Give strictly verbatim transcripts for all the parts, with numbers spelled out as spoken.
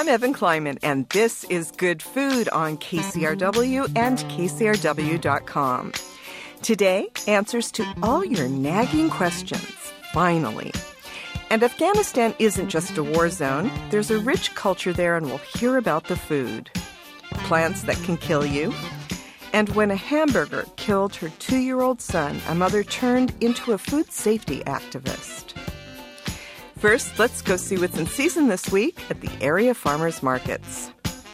I'm Evan Kleiman, and this is Good Food on K C R W and K C R W dot com. Today, answers to all your nagging questions, finally. And Afghanistan isn't just a war zone. There's a rich culture there, and we'll hear about the food. Plants that can kill you. And when a hamburger killed her two-year-old son, a mother turned into a food safety activist. First, let's go see what's in season this week at the area farmers markets.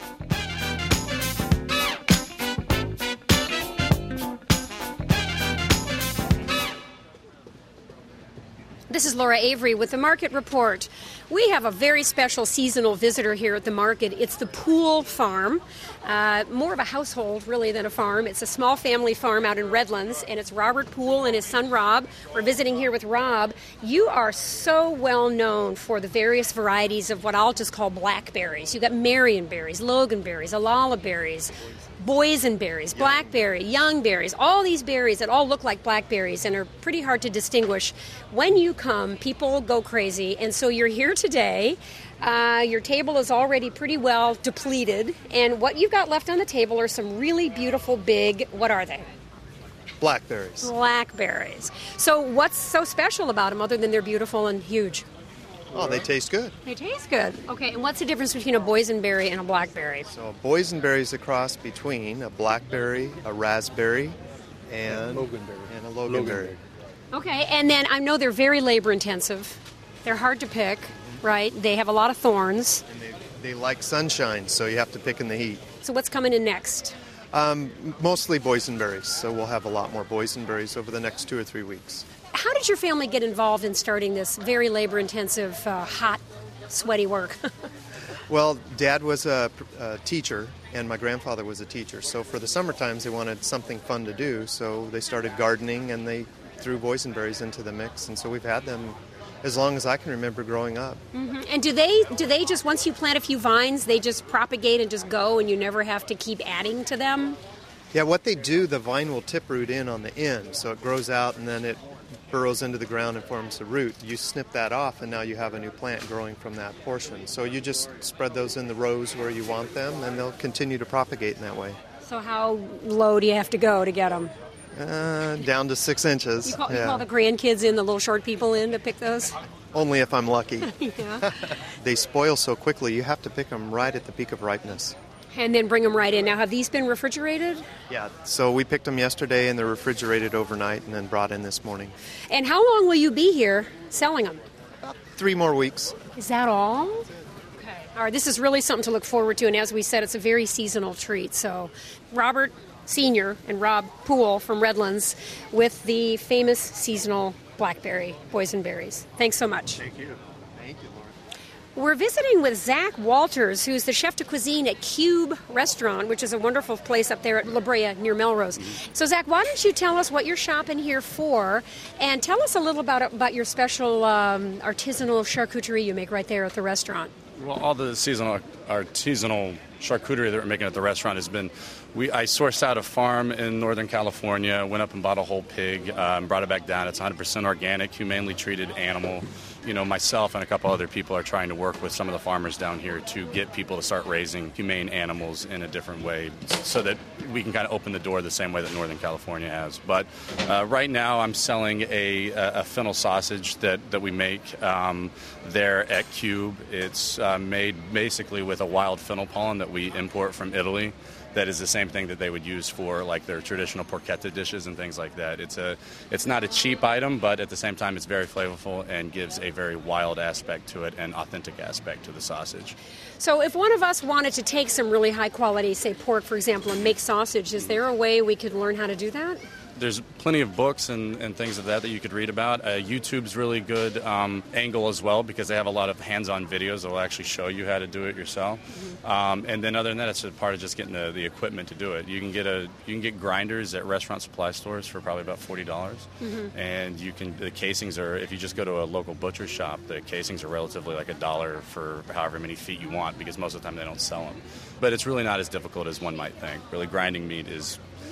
This is Laura Avery with the Market Report. We have a very special seasonal visitor here at the market. It's the Poole Farm, uh, more of a household really than a farm. It's a small family farm out in Redlands, and it's Robert Poole and his son Rob. We're visiting here with Rob. You are so well known for the various varieties of what I'll just call blackberries. You've got Marion berries, Logan berries, Alala berries, boysenberries, blackberry, young berries, all these berries that all look like blackberries and are pretty hard to distinguish. When you come, people go crazy, and so you're here today. Uh, your table is already pretty well depleted, and what you've got left on the table are some really beautiful big, what are they? Blackberries. Blackberries. So what's so special about them other than they're beautiful and huge? Oh, they taste good. They taste good. Okay, and what's the difference between a boysenberry and a blackberry? So a boysenberry is a cross between a blackberry, a raspberry, and, Loganberry. and a loganberry. Okay, and then I know they're very labor intensive. They're hard to pick, right? They have a lot of thorns. And they, they like sunshine, so you have to pick in the heat. So what's coming in next? Um, mostly boysenberries, so we'll have a lot more boysenberries over the next two or three weeks. How did your family get involved in starting this very labor-intensive, uh, hot, sweaty work? Well, Dad was a, a teacher, and my grandfather was a teacher. So for the summer times, they wanted something fun to do. So they started gardening, and they threw boysenberries into the mix. And so we've had them as long as I can remember growing up. Mm-hmm. And do they do they just, once you plant a few vines, they just propagate and just go, and you never have to keep adding to them? Yeah, what they do, the vine will tip root in on the end. So it grows out, and then it burrows into the ground and forms a root. You snip that off, and now you have a new plant growing from that portion. So you just spread those in the rows where you want them, and they'll continue to propagate in that way. So how low do you have to go to get them? Uh, down to six inches. You call, yeah. you call the grandkids in, the little short people in to pick those? Only if I'm lucky. Yeah. They spoil so quickly, you have to pick them right at the peak of ripeness. And then bring them right in. Now, have these been refrigerated? Yeah, so we picked them yesterday, and they're refrigerated overnight and then brought in this morning. And how long will you be here selling them? About three more weeks. Is that all? Okay. All right, this is really something to look forward to, and as we said, it's a very seasonal treat. So, Robert Senior and Rob Poole from Redlands with the famous seasonal blackberry boysenberries. Thanks so much. Thank you. Thank you, Laura. We're visiting with Zach Walters, who's the chef de cuisine at Cube Restaurant, which is a wonderful place up there at La Brea near Melrose. Mm-hmm. So, Zach, why don't you tell us what you're shopping here for, and tell us a little about about your special um, artisanal charcuterie you make right there at the restaurant. Well, all the seasonal artisanal charcuterie that we're making at the restaurant has been, we I sourced out a farm in Northern California, went up and bought a whole pig, um, brought it back down. It's one hundred percent organic, humanely treated animal. You know, myself and a couple other people are trying to work with some of the farmers down here to get people to start raising humane animals in a different way so that we can kind of open the door the same way that Northern California has. But uh, right now I'm selling a, a fennel sausage that, that we make um, there at Cube. It's uh, made basically with a wild fennel pollen that we import from Italy. That is the same thing that they would use for like their traditional porchetta dishes and things like that. It's a, it's not a cheap item, but at the same time it's very flavorful and gives a very wild aspect to it and authentic aspect to the sausage. So if one of us wanted to take some really high quality, say pork, for example, and make sausage, is there a way we could learn how to do that? There's plenty of books and, and things of that that you could read about. Uh, YouTube's really good um, angle as well because they have a lot of hands-on videos that will actually show you how to do it yourself. Mm-hmm. Um, and then other than that, it's a part of just getting the, the equipment to do it. You can get a you can get grinders at restaurant supply stores for probably about forty dollars. Mm-hmm. And you can the casings are, if you just go to a local butcher shop, the casings are relatively like a dollar for however many feet you want because most of the time they don't sell them. But it's really not as difficult as one might think. Really, grinding meat is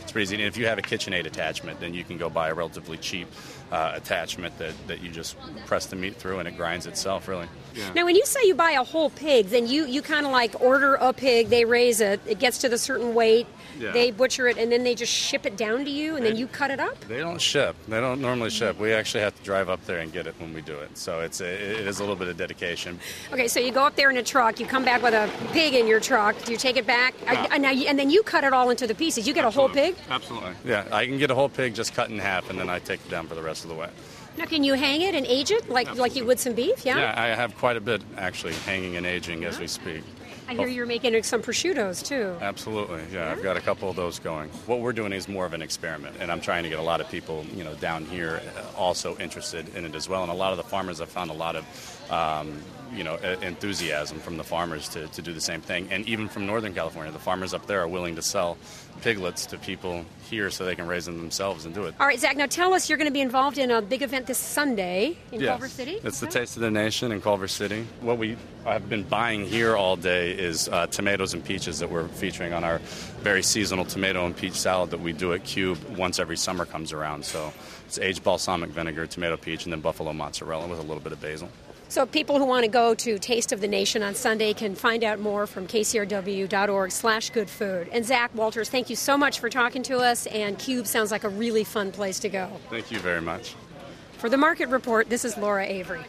It's pretty easy. And if you have a KitchenAid attachment, then you can go buy a relatively cheap uh, attachment that, that you just press the meat through and it grinds itself, really. Yeah. Now, when you say you buy a whole pig, then you, you kind of like order a pig, they raise it, it gets to the certain weight, yeah. they butcher it, and then they just ship it down to you, and they, then you cut it up? They don't ship. They don't normally ship. We actually have to drive up there and get it when we do it. So it's a, it is a little bit of dedication. Okay, so you go up there in a truck, you come back with a pig in your truck, do you take it back? Yeah. And, now you, and then you cut it all into the pieces. You get Absolutely. a whole pig? Absolutely. Yeah, I can get a whole pig just cut in half, and then I take it down for the rest of the way. Now, can you hang it and age it like Absolutely. like you would some beef? Yeah. Yeah, I have quite a bit actually hanging and aging as we speak. I hear you're making some prosciuttos too. Absolutely, yeah. I've got a couple of those going. What we're doing is more of an experiment, and I'm trying to get a lot of people, you know, down here also interested in it as well. And a lot of the farmers have found a lot of, um, you know, enthusiasm from the farmers to, to do the same thing. And even from Northern California, the farmers up there are willing to sell piglets to people here so they can raise them themselves and do it. All right, Zach, now tell us, you're going to be involved in a big event this Sunday in yes. Culver City? It's the Taste of the Nation in Culver City. What we have been buying here all day is uh, tomatoes and peaches that we're featuring on our very seasonal tomato and peach salad that we do at Cube once every summer comes around. So it's aged balsamic vinegar, tomato peach, and then buffalo mozzarella with a little bit of basil. So people who want to go to Taste of the Nation on Sunday can find out more from kcrw.org slash good food. And Zach Walters, thank you so much for talking to us, and Cube sounds like a really fun place to go. Thank you very much. For the Market Report, this is Laura Avery.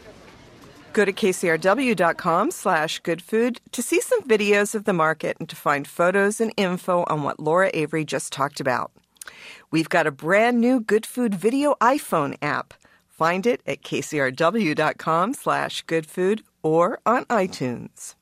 Go to kcrw.com slash good food to see some videos of the market and to find photos and info on what Laura Avery just talked about. We've got a brand new Good Food video iPhone app. Find it at kcrw.com slash good food or on iTunes.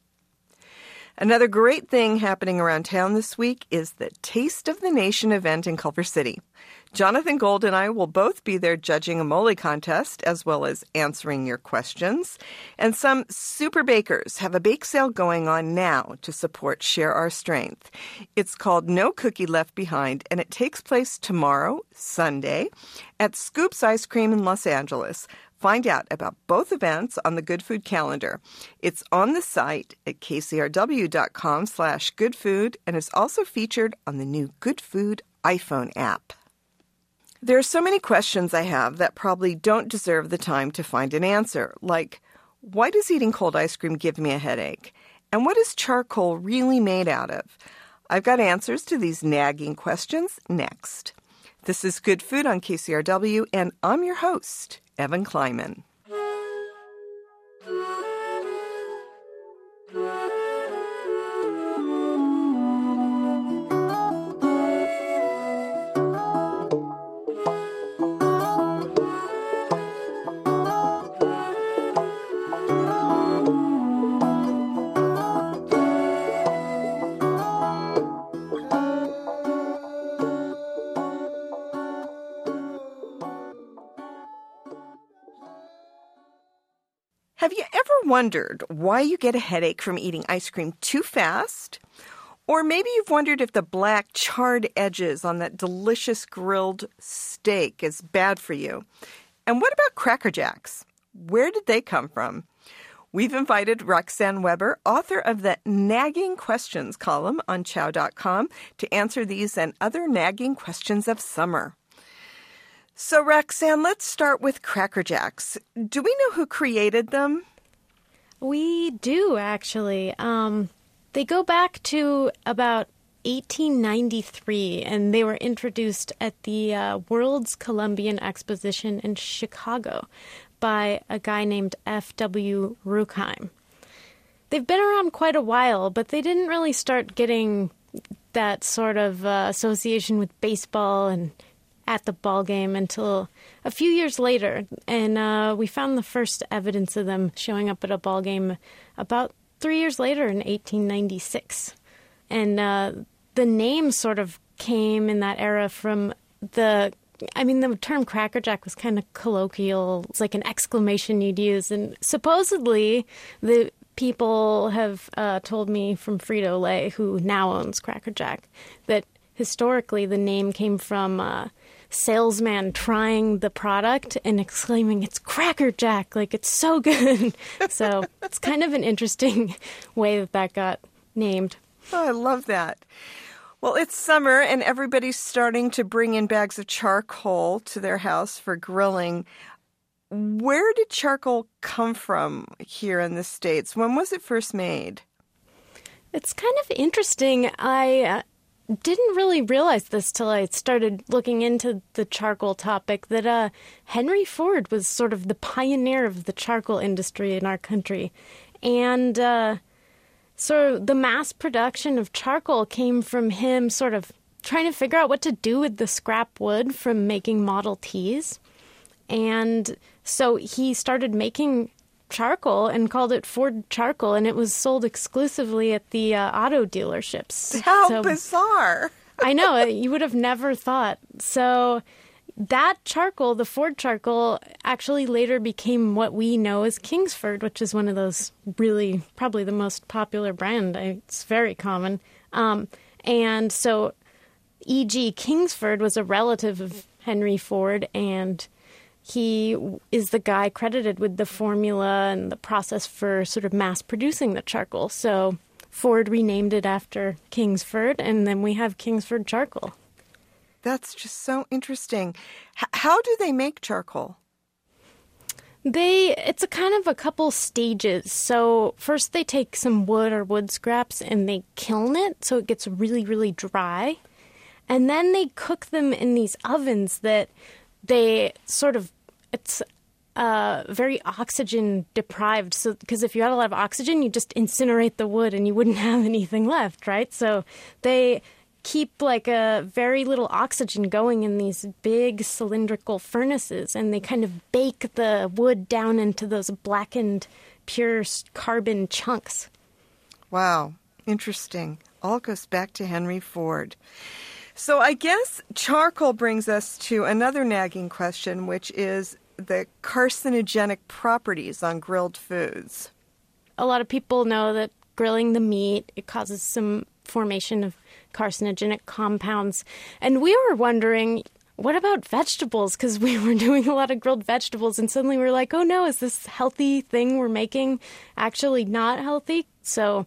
Another great thing happening around town this week is the Taste of the Nation event in Culver City. Jonathan Gold and I will both be there judging a mole contest as well as answering your questions. And some super bakers have a bake sale going on now to support Share Our Strength. It's called No Cookie Left Behind, and it takes place tomorrow, Sunday, at Scoops Ice Cream in Los Angeles. Find out about both events on the Good Food calendar. It's on the site at kcrw.com slash good food and is also featured on the new Good Food iPhone app. There are so many questions I have that probably don't deserve the time to find an answer, like, why does eating cold ice cream give me a headache? And what is charcoal really made out of? I've got answers to these nagging questions next. This is Good Food on K C R W, and I'm your host, Evan Kleiman. Have you ever wondered why you get a headache from eating ice cream too fast? Or maybe you've wondered if the black charred edges on that delicious grilled steak is bad for you. And what about Cracker Jacks? Where did they come from? We've invited Roxanne Weber, author of the Nagging Questions column on chow dot com, to answer these and other nagging questions of summer. So, Roxanne, let's start with Cracker Jacks. Do we know who created them? We do, actually. Um, they go back to about eighteen ninety-three, and they were introduced at the uh, World's Columbian Exposition in Chicago by a guy named F W Ruckheim. They've been around quite a while, but they didn't really start getting that sort of uh, association with baseball and at the ball game until a few years later, and uh, we found the first evidence of them showing up at a ball game about three years later in eighteen ninety-six. And uh, the name sort of came in that era from the, I mean, the term Cracker Jack was kind of colloquial. It's like an exclamation you'd use, and supposedly the people have uh, told me from Frito-Lay, who now owns Cracker Jack, that historically the name came from uh, salesman trying the product and exclaiming, "It's Cracker Jack, like it's so good." So it's kind of an interesting way that that got named. Oh, I love that. Well, it's summer and everybody's starting to bring in bags of charcoal to their house for grilling. Where did charcoal come from here in the States? When was it first made? It's kind of interesting. I uh, didn't really realize this till I started looking into the charcoal topic, that uh, Henry Ford was sort of the pioneer of the charcoal industry in our country. And uh, so the mass production of charcoal came from him sort of trying to figure out what to do with the scrap wood from making Model Ts. And so he started making charcoal and called it Ford Charcoal, and it was sold exclusively at the uh, auto dealerships. How so, bizarre. I know, you would have never thought. So that charcoal, the Ford Charcoal, actually later became what we know as Kingsford, which is one of those really, probably the most popular brand. It's very common. Um, and so E G Kingsford was a relative of Henry Ford, and he is the guy credited with the formula and the process for sort of mass producing the charcoal. So Ford renamed it after Kingsford, and then we have Kingsford Charcoal. That's just so interesting. H- how do they make charcoal? They, it's a kind of a couple stages. So first they take some wood or wood scraps and they kiln it so it gets really, really dry. And then they cook them in these ovens that they sort of, it's uh, very oxygen deprived. So, because if you had a lot of oxygen, you just incinerate the wood and you wouldn't have anything left, right? So they keep like a very little oxygen going in these big cylindrical furnaces, and they kind of bake the wood down into those blackened, pure carbon chunks. Wow, interesting. All goes back to Henry Ford. So I guess charcoal brings us to another nagging question, which is the carcinogenic properties on grilled foods. A lot of people know that grilling the meat, it causes some formation of carcinogenic compounds. And we were wondering, what about vegetables? Because we were doing a lot of grilled vegetables, and suddenly we were like, oh no, is this healthy thing we're making actually not healthy? So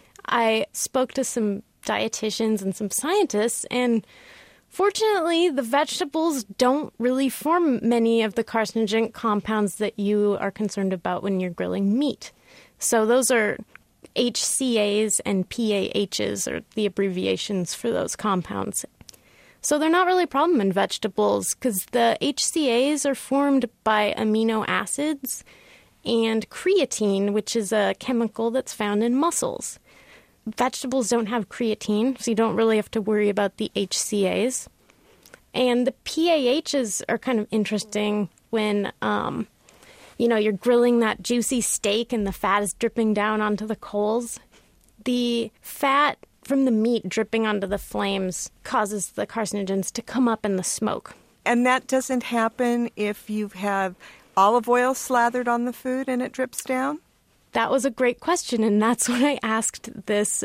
I spoke to some dietitians and some scientists, and fortunately, the vegetables don't really form many of the carcinogenic compounds that you are concerned about when you're grilling meat. So those are H C As and P A Hs, are the abbreviations for those compounds. So they're not really a problem in vegetables because the H C As are formed by amino acids and creatine, which is a chemical that's found in mussels. Vegetables don't have creatine, so you don't really have to worry about the H C As. And the P A Hs are kind of interesting when, um, you know, you're grilling that juicy steak and the fat is dripping down onto the coals. The fat from the meat dripping onto the flames causes the carcinogens to come up in the smoke. And that doesn't happen if you have olive oil slathered on the food and it drips down? That was a great question, and that's what I asked this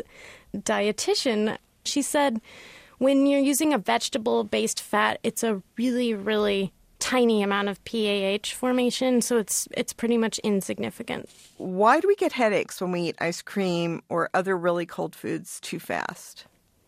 dietitian. She said, when you're using a vegetable-based fat, it's a really, really tiny amount of P A H formation, so it's it's pretty much insignificant. Why do we get headaches when we eat ice cream or other really cold foods too fast?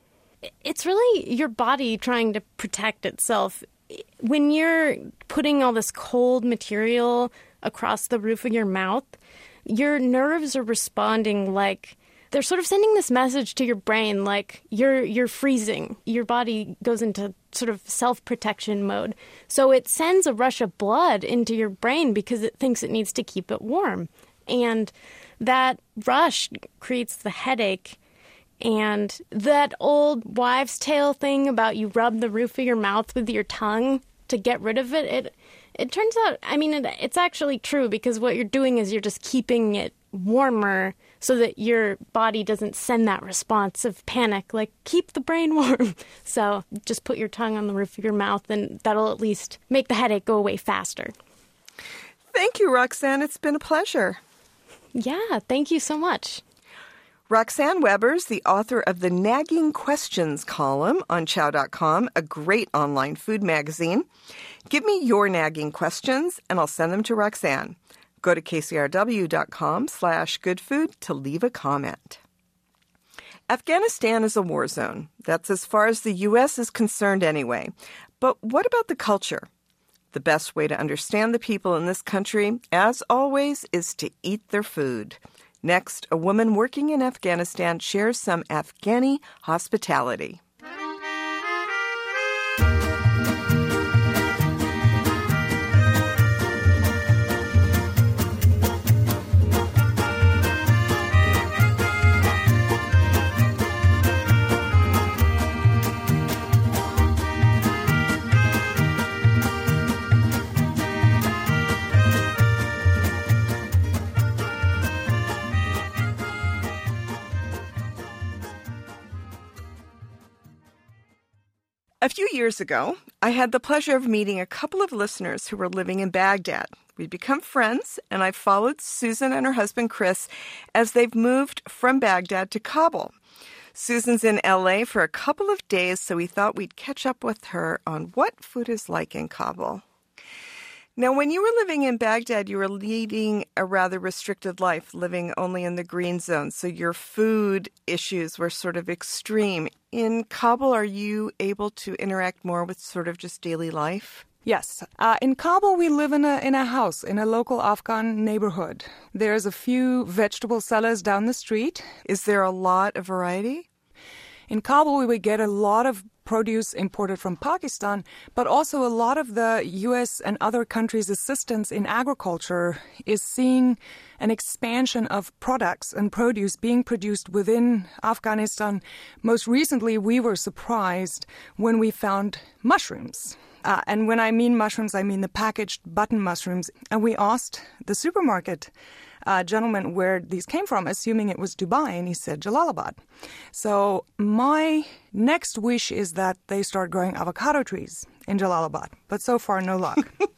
It's really your body trying to protect itself. When you're putting all this cold material across the roof of your mouth, your nerves are responding like they're sort of sending this message to your brain like you're you're freezing. Your body goes into sort of self-protection mode. So it sends a rush of blood into your brain because it thinks it needs to keep it warm. And that rush creates the headache. And that old wives' tale thing about you rub the roof of your mouth with your tongue to get rid of it, it It turns out, I mean, it, it's actually true because what you're doing is you're just keeping it warmer so that your body doesn't send that response of panic, like, keep the brain warm. So just put your tongue on the roof of your mouth and that'll at least make the headache go away faster. Thank you, Roxanne. It's been a pleasure. Yeah, thank you so much. Roxanne Weber's the author of the Nagging Questions column on chow dot com, a great online food magazine. Give me your nagging questions, and I'll send them to Roxanne. Go to K C R W dot com slash good food to leave a comment. Afghanistan is a war zone. That's as far as the U S is concerned anyway. But what about the culture? The best way to understand the people in this country, as always, is to eat their food. Next, a woman working in Afghanistan shares some Afghani hospitality. A few years ago, I had the pleasure of meeting a couple of listeners who were living in Baghdad. We'd become friends, and I followed Susan and her husband Chris as they've moved from Baghdad to Kabul. Susan's in L A for a couple of days, so we thought we'd catch up with her on what food is like in Kabul. Now, when you were living in Baghdad, you were leading a rather restricted life, living only in the green zone, so your food issues were sort of extreme. In Kabul, are you able to interact more with sort of just daily life? Yes. Uh, in Kabul, we live in a in a house, in a local Afghan neighborhood. There's a few vegetable sellers down the street. Is there a lot of variety? In Kabul, we would get a lot of produce imported from Pakistan, but also a lot of the U S and other countries' assistance in agriculture is seeing an expansion of products and produce being produced within Afghanistan. Most recently, we were surprised when we found mushrooms. Uh, and when I mean mushrooms, I mean the packaged button mushrooms. And we asked the supermarket uh, gentleman where these came from, assuming it was Dubai, and he said Jalalabad. So my next wish is that they start growing avocado trees in Jalalabad. But so far, no luck.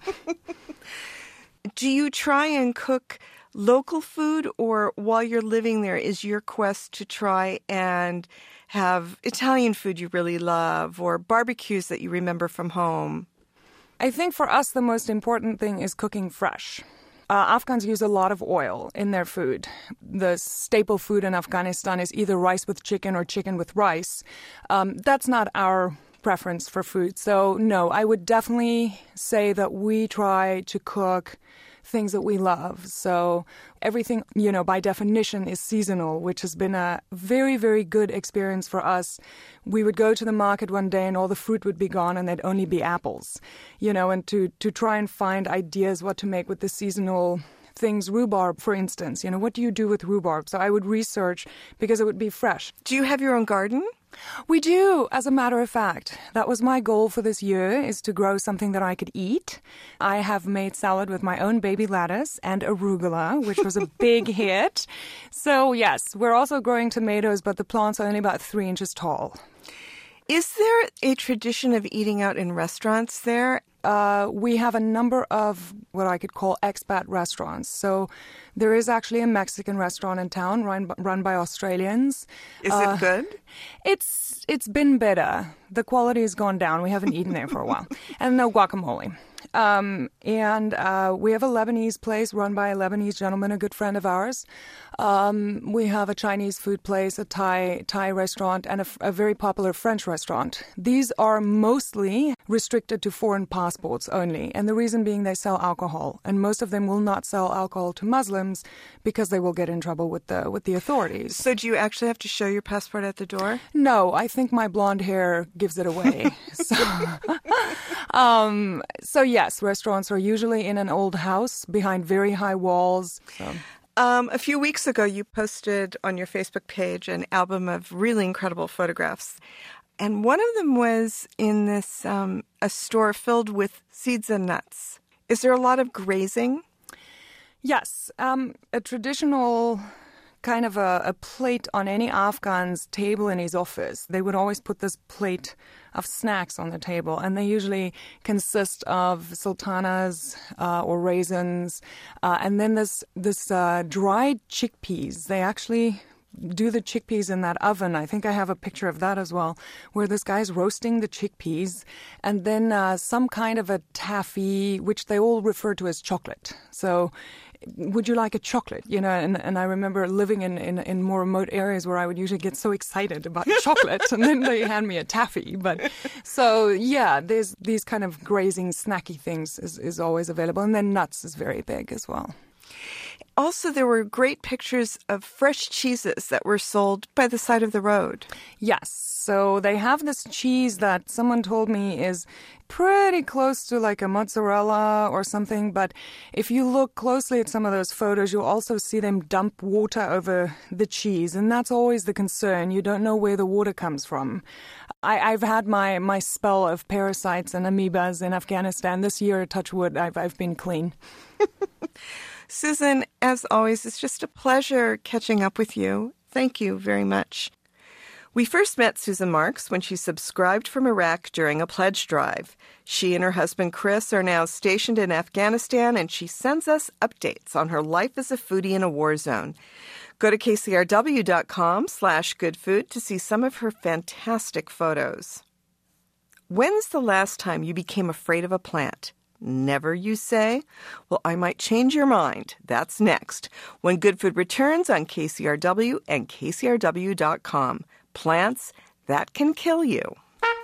Do you try and cook local food, or while you're living there, is your quest to try and have Italian food you really love or barbecues that you remember from home? I think for us the most important thing is cooking fresh. Uh, Afghans use a lot of oil in their food. The staple food in Afghanistan is either rice with chicken or chicken with rice. Um, that's not our preference for food. So no, I would definitely say that we try to cook things that we love. So everything, you know, by definition is seasonal, which has been a very, very good experience for us. We would go to the market one day and all the fruit would be gone and there'd only be apples, you know, and to, to try and find ideas what to make with the seasonal things. Rhubarb, for instance, you know, what do you do with rhubarb? So I would research because it would be fresh. Do you have your own garden? We do, as a matter of fact. That was my goal for this year, is to grow something that I could eat. I have made salad with my own baby lettuce and arugula, which was a big hit. So yes, we're also growing tomatoes, but the plants are only about three inches tall. Is there a tradition of eating out in restaurants there? Uh, we have a number of what I could call expat restaurants. So there is actually a Mexican restaurant in town run, run by Australians. Is uh, it good? It's It's been better. The quality has gone down. We haven't eaten there for a while. And no guacamole. Um, and uh, we have a Lebanese place run by a Lebanese gentleman, a good friend of ours. Um, we have a Chinese food place, a Thai Thai restaurant, and a, a very popular French restaurant. These are mostly restricted to foreign passports only, and the reason being they sell alcohol, and most of them will not sell alcohol to Muslims because they will get in trouble with the with the authorities. So do you actually have to show your passport at the door? No, I think my blonde hair gives it away. so, um, so yes, restaurants are usually in an old house behind very high walls. So. Um, a few weeks ago, you posted on your Facebook page an album of really incredible photographs. And one of them was in this um, a store filled with seeds and nuts. Is there a lot of grazing? Yes. Um, a traditional kind of a, a plate on any Afghan's table in his office. They would always put this plate of snacks on the table, and they usually consist of sultanas uh, or raisins, uh, and then this this uh, dried chickpeas. They actually do the chickpeas in that oven. I think I have a picture of that as well, where this guy's roasting the chickpeas and then uh, some kind of a taffy, which they all refer to as chocolate. So would you like a chocolate? You know, and, and I remember living in, in, in more remote areas where I would usually get so excited about chocolate and then they hand me a taffy. But so, yeah, there's these kind of grazing, snacky things is, is always available. And then nuts is very big as well. Also, there were great pictures of fresh cheeses that were sold by the side of the road. Yes. So they have this cheese that someone told me is pretty close to like a mozzarella or something. But if you look closely at some of those photos, you'll also see them dump water over the cheese. And that's always the concern. You don't know where the water comes from. I, I've had my, my spell of parasites and amoebas in Afghanistan. This year, touch wood, I've, I've been clean. Susan, as always, it's just a pleasure catching up with you. Thank you very much. We first met Susan Marks when she subscribed from Iraq during a pledge drive. She and her husband Chris are now stationed in Afghanistan, and she sends us updates on her life as a foodie in a war zone. Go to kcrw.com slash goodfood to see some of her fantastic photos. When's the last time you became afraid of a plant? Never, you say? Well, I might change your mind. That's next, when Good Food returns on K C R W and K C R W dot com. Plants that can kill you.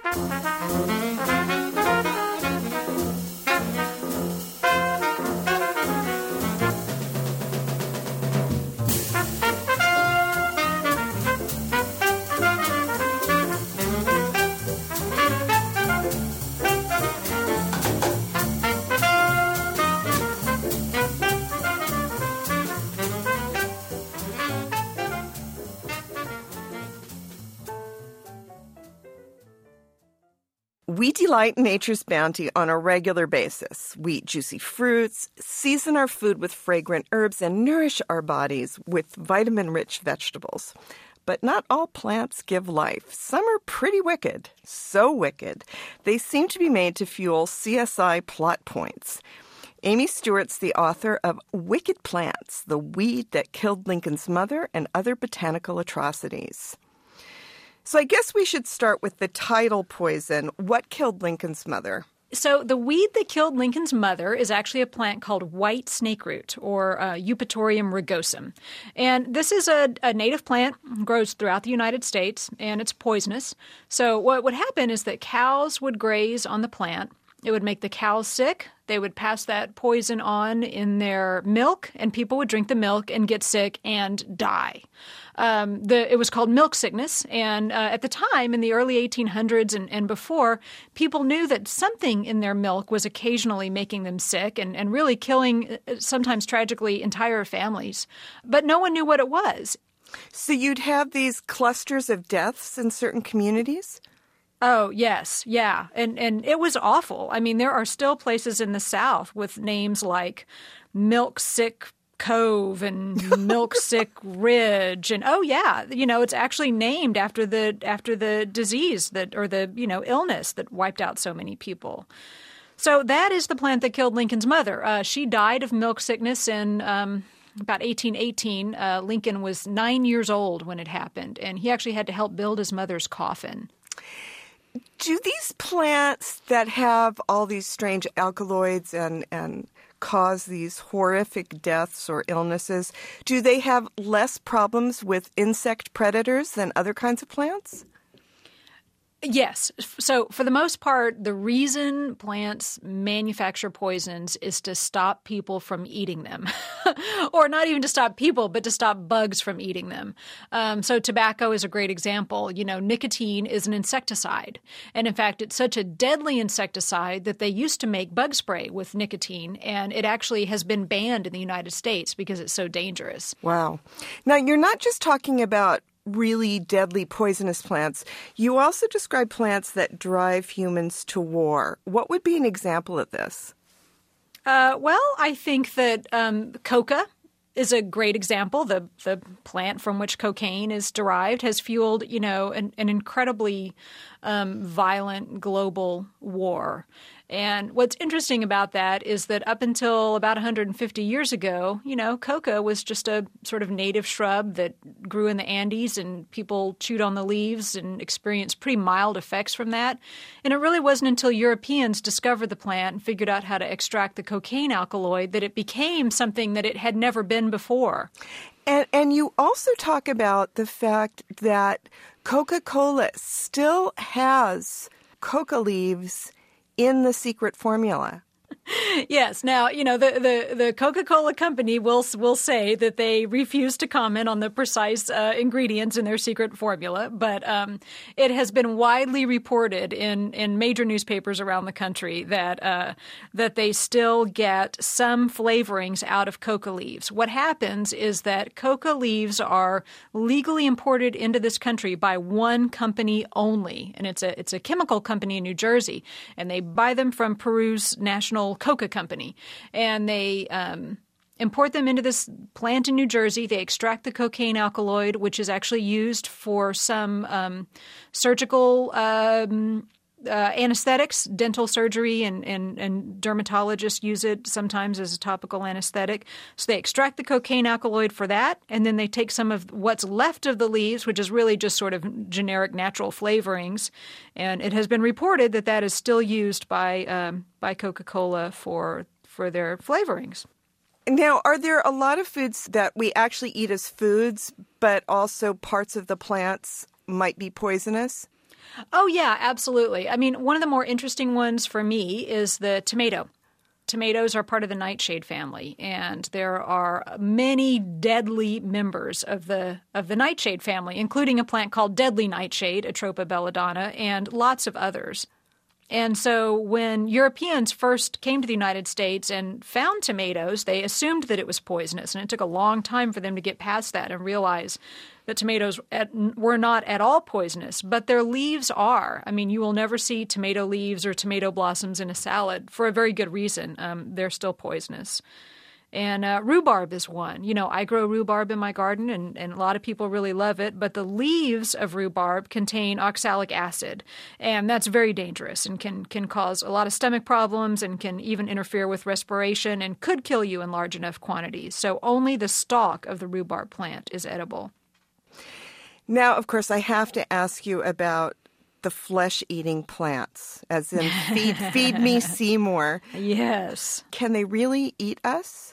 We delight in nature's bounty on a regular basis. We eat juicy fruits, season our food with fragrant herbs, and nourish our bodies with vitamin-rich vegetables. But not all plants give life. Some are pretty wicked. So wicked, they seem to be made to fuel C S I plot points. Amy Stewart's the author of Wicked Plants, the Weed That Killed Lincoln's Mother and Other Botanical Atrocities. So I guess we should start with the title poison. What killed Lincoln's mother? So the weed that killed Lincoln's mother is actually a plant called white snakeroot, or uh, Eupatorium rugosum. And this is a, a native plant, grows throughout the United States, and it's poisonous. So what would happen is that cows would graze on the plant. It would make the cows sick. They would pass that poison on in their milk, and people would drink the milk and get sick and die. Um, the, it was called milk sickness, and uh, at the time, in the early eighteen hundreds and, and before, people knew that something in their milk was occasionally making them sick and, and really killing, sometimes tragically, entire families. But no one knew what it was. So you'd have these clusters of deaths in certain communities? Oh, yes. Yeah. And and it was awful. I mean, there are still places in the South with names like Milk Sick Cove and Milk Sick Ridge. And oh, yeah, you know, it's actually named after the after the disease that or the, you know, illness that wiped out so many people. So that is the plant that killed Lincoln's mother. Uh, she died of milk sickness in um, about eighteen eighteen. Uh, Lincoln was nine years old when it happened, and he actually had to help build his mother's coffin. Do these plants that have all these strange alkaloids and, and cause these horrific deaths or illnesses, do they have less problems with insect predators than other kinds of plants? Yes. So for the most part, the reason plants manufacture poisons is to stop people from eating them. Or not even to stop people, but to stop bugs from eating them. Um, so tobacco is a great example. You know, nicotine is an insecticide. And in fact, it's such a deadly insecticide that they used to make bug spray with nicotine. And it actually has been banned in the United States because it's so dangerous. Wow. Now, you're not just talking about really deadly poisonous plants. You also describe plants that drive humans to war. What would be an example of this? Uh, well, I think that um, coca is a great example. The the plant from which cocaine is derived has fueled, you know, an, an incredibly um, violent global war. And what's interesting about that is that up until about one hundred fifty years ago, you know, coca was just a sort of native shrub that grew in the Andes, and people chewed on the leaves and experienced pretty mild effects from that. And it really wasn't until Europeans discovered the plant and figured out how to extract the cocaine alkaloid that it became something that it had never been before. And, and you also talk about the fact that Coca-Cola still has coca leaves in the secret formula. Yes. Now, you know, the, the, the Coca-Cola company will will say that they refuse to comment on the precise uh, ingredients in their secret formula, but um, it has been widely reported in, in major newspapers around the country that uh, that they still get some flavorings out of coca leaves. What happens is that coca leaves are legally imported into this country by one company only, and it's a it's a chemical company in New Jersey, and they buy them from Peru's national coca company, and they um, import them into this plant in New Jersey. They extract the cocaine alkaloid, which is actually used for some um, surgical um, uh, anesthetics, dental surgery, and, and, and dermatologists use it sometimes as a topical anesthetic. So they extract the cocaine alkaloid for that, and then they take some of what's left of the leaves, which is really just sort of generic natural flavorings, and it has been reported that that is still used by um, by Coca-Cola for for their flavorings. Now, are there a lot of foods that we actually eat as foods, but also parts of the plants might be poisonous? Oh, yeah, absolutely. I mean, one of the more interesting ones for me is the tomato. Tomatoes are part of the nightshade family, and there are many deadly members of the of the nightshade family, including a plant called deadly nightshade, Atropa belladonna, and lots of others. And so when Europeans first came to the United States and found tomatoes, they assumed that it was poisonous, and it took a long time for them to get past that and realize that tomatoes at, were not at all poisonous, but their leaves are. I mean, you will never see tomato leaves or tomato blossoms in a salad for a very good reason. Um, they're still poisonous. And uh, rhubarb is one. You know, I grow rhubarb in my garden, and, and a lot of people really love it. But the leaves of rhubarb contain oxalic acid, and that's very dangerous and can, can cause a lot of stomach problems and can even interfere with respiration and could kill you in large enough quantities. So only the stalk of the rhubarb plant is edible. Now, of course, I have to ask you about the flesh-eating plants, as in feed, feed me Seymour. Yes. Can they really eat us?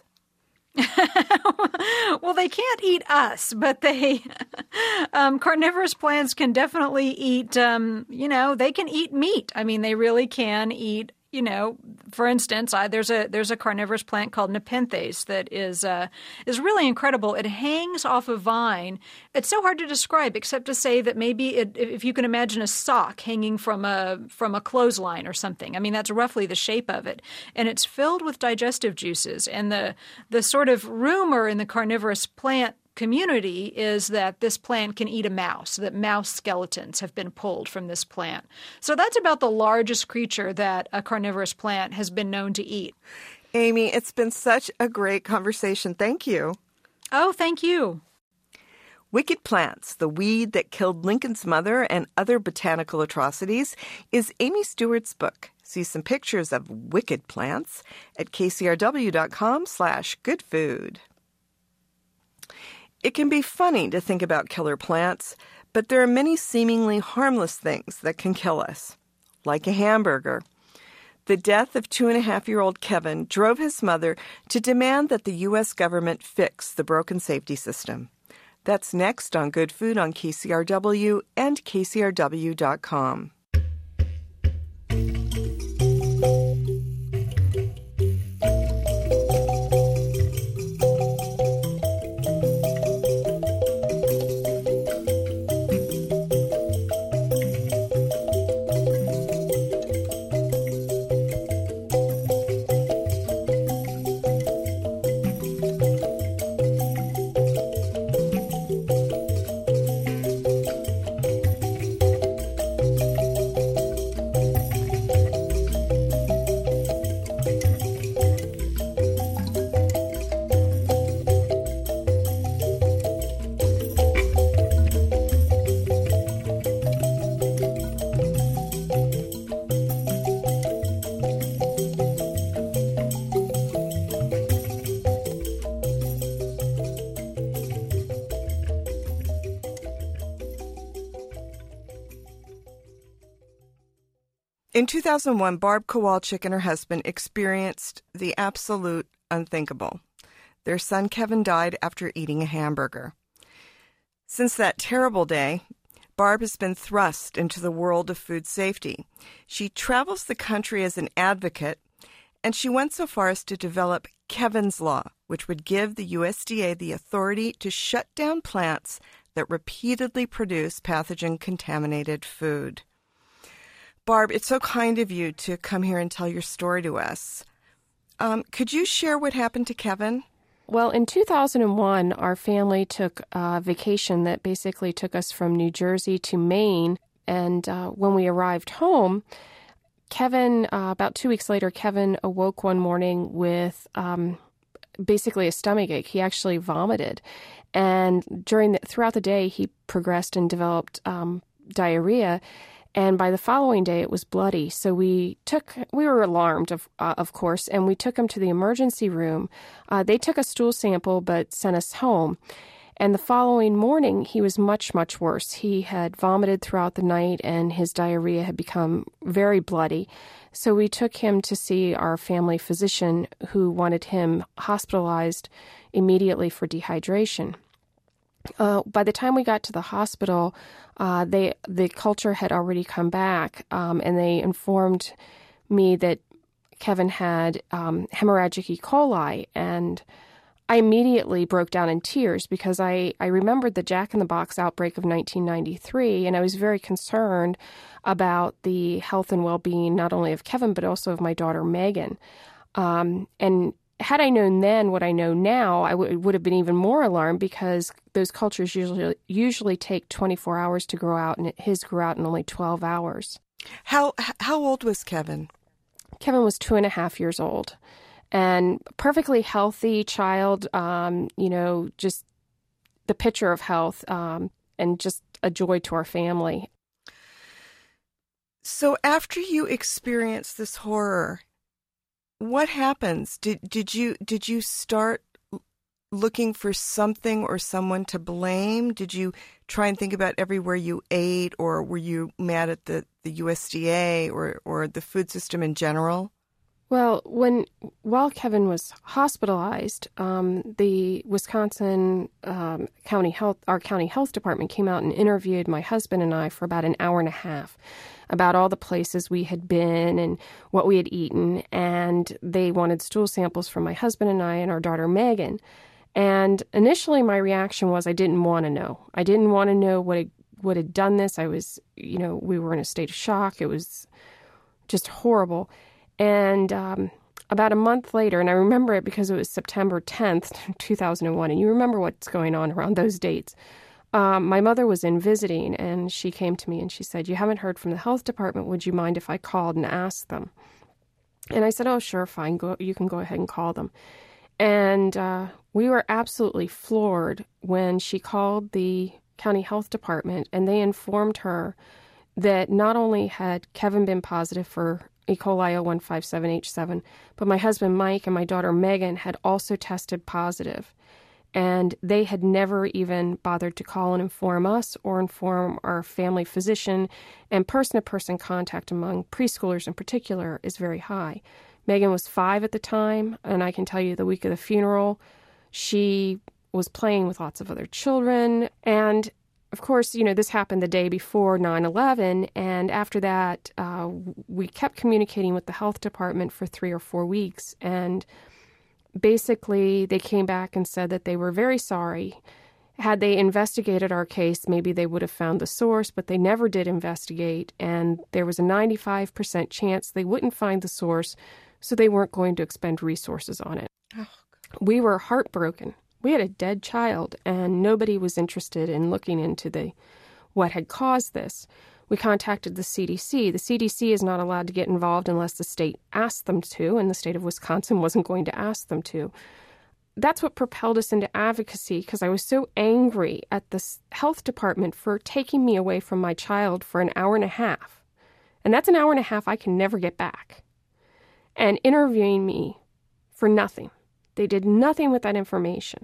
Well, they can't eat us, but they um, carnivorous plants can definitely eat, um, you know, they can eat meat. I mean, they really can eat, you know, for instance, I, there's a there's a carnivorous plant called Nepenthes that is uh, is really incredible. It hangs off a vine. It's so hard to describe, except to say that maybe it, if you can imagine a sock hanging from a from a clothesline or something. I mean, that's roughly the shape of it, and it's filled with digestive juices. And the the sort of rumor in the carnivorous plant community is that this plant can eat a mouse, that mouse skeletons have been pulled from this plant. So that's about the largest creature that a carnivorous plant has been known to eat. Amy, it's been such a great conversation. Thank you. Oh, thank you. Wicked Plants, the weed that killed Lincoln's mother and other botanical atrocities, is Amy Stewart's book. See some pictures of wicked plants at kcrw.com slash good food. It can be funny to think about killer plants, but there are many seemingly harmless things that can kill us, like a hamburger. The death of two-and-a-half-year-old Kevin drove his mother to demand that the U S government fix the broken safety system. That's next on Good Food on K C R W and K C R W dot com. In two thousand one, Barb Kowalczyk and her husband experienced the absolute unthinkable. Their son Kevin died after eating a hamburger. Since that terrible day, Barb has been thrust into the world of food safety. She travels the country as an advocate, and she went so far as to develop Kevin's Law, which would give the U S D A the authority to shut down plants that repeatedly produce pathogen-contaminated food. Barb, it's so kind of you to come here and tell your story to us. Um, could you share what happened to Kevin? Well, in two thousand one, our family took a vacation that basically took us from New Jersey to Maine. And uh, when we arrived home, Kevin, uh, about two weeks later, Kevin awoke one morning with um, basically a stomach ache. He actually vomited. And during the, throughout the day, he progressed and developed um, diarrhea. And by the following day, it was bloody. So we took, we were alarmed, of uh, of course, and we took him to the emergency room. Uh, they took a stool sample but sent us home. And the following morning, he was much, much worse. He had vomited throughout the night, and his diarrhea had become very bloody. So we took him to see our family physician, who wanted him hospitalized immediately for dehydration. Uh, by the time we got to the hospital, uh, they the culture had already come back, um, and they informed me that Kevin had um, hemorrhagic E. coli, and I immediately broke down in tears because I, I remembered the Jack in the Box outbreak of nineteen ninety-three, and I was very concerned about the health and well-being not only of Kevin but also of my daughter Megan. Um, and had I known then what I know now, I w- would have been even more alarmed because those cultures usually usually take twenty-four hours to grow out, and his grew out in only twelve hours. How how old was Kevin? Kevin was two and a half years old, and perfectly healthy child. Um, you know, just the picture of health, um, and just a joy to our family. So after you experienced this horror, what happens? Did did you did you start looking for something or someone to blame? Did you try and think about everywhere you ate, or were you mad at the, the U S D A or, or the food system in general? Well, when while Kevin was hospitalized, um, the Wisconsin um, County Health, our county health department came out and interviewed my husband and I for about an hour and a half about all the places we had been and what we had eaten, and they wanted stool samples from my husband and I and our daughter Megan. And initially, my reaction was I didn't want to know. I didn't want to know what had, what had done this. I was, you know, we were in a state of shock. It was just horrible. And um, about a month later, and I remember it because it was September tenth, two thousand one, and you remember what's going on around those dates. Um, my mother was in visiting, and she came to me and she said, "You haven't heard from the health department. Would you mind if I called and asked them?" And I said, "Oh, sure, fine. Go. You can go ahead and call them." And uh, we were absolutely floored when she called the county health department, and they informed her that not only had Kevin been positive for E. coli oh one five seven H seven, but my husband Mike and my daughter Megan had also tested positive. And they had never even bothered to call and inform us or inform our family physician, and person-to-person contact among preschoolers in particular is very high. Megan was five at the time, and I can tell you the week of the funeral, she was playing with lots of other children. And of course, you know, this happened the day before nine eleven, and after that, uh, we kept communicating with the health department for three or four weeks, and basically they came back and said that they were very sorry. Had they investigated our case, maybe they would have found the source, but they never did investigate, and there was a ninety-five percent chance they wouldn't find the source, so they weren't going to expend resources on it. Oh, we were heartbroken. We had a dead child, and nobody was interested in looking into the what had caused this. We contacted the C D C. The C D C is not allowed to get involved unless the state asks them to, and the state of Wisconsin wasn't going to ask them to. That's what propelled us into advocacy, because I was so angry at the health department for taking me away from my child for an hour and a half. And that's an hour and a half I can never get back. And interviewing me for nothing. They did nothing with that information.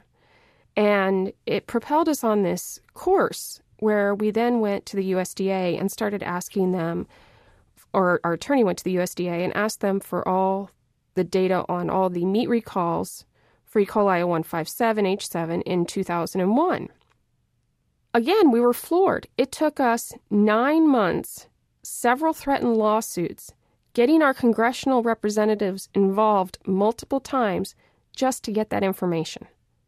And it propelled us on this course where we then went to the U S D A and started asking them or our attorney went to the U S D A and asked them for all the data on all the meat recalls for E. coli oh one five seven H seven in two thousand one. Again, we were floored. It took us nine months, several threatened lawsuits, getting our congressional representatives involved multiple times just to get that information.